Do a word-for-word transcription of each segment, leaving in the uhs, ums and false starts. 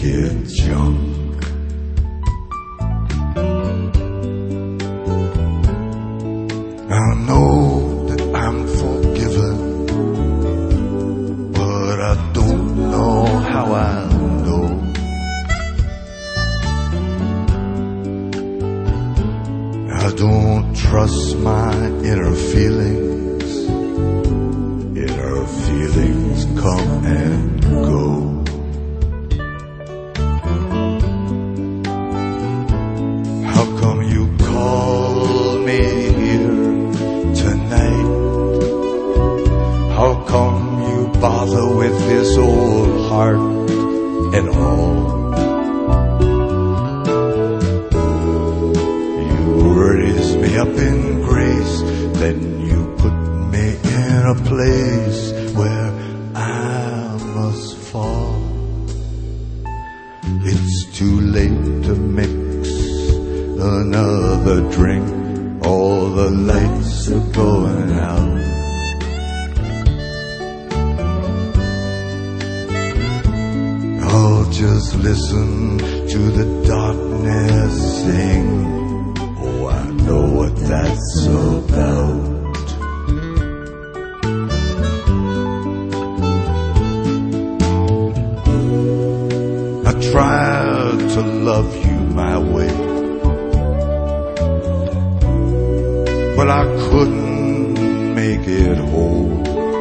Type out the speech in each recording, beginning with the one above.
it junk. I know that I'm forgiven, but I don't know how I know. I don't trust my inner feelings. Inner feelings come and go. How come you call me here tonight? How come you bother with this old heart and all? You raise me up in grace, then you put me in a place where I must fall. It's too late to mix another drink. All the lights are going out. I'll just listen to the darkness sing. Oh, I know what that's about. I tried to love you my way, but I couldn't make it whole.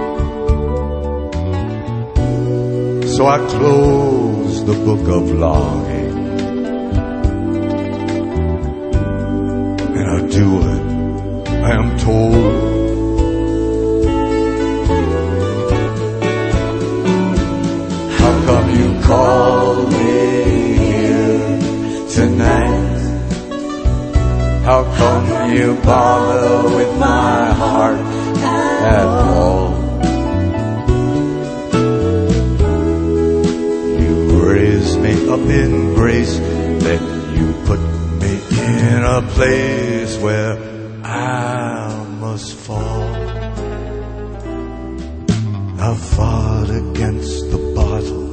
So I closed the book of longing, and I do it, I am told. How come you call me here tonight? How come you bother with my heart at all? You raise me up in grace, then you put me in a place where I must fall. I fought against the bottle,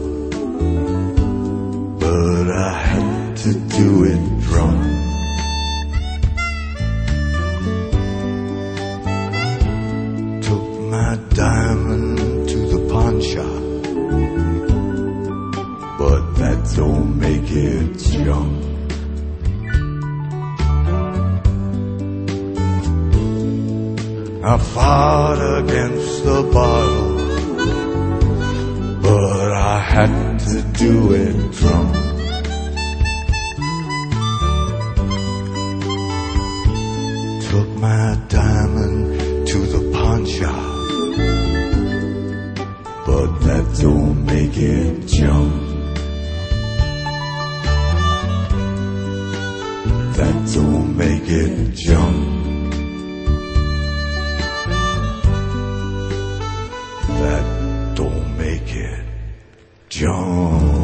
but I had to do it drunk. My diamond to the pawn shop, but that don't make it junk. I fought against the bottle, but I had to do it drunk. Took my diamond to the pawn shop, but that don't make it junk. That don't make it junk. That don't make it junk.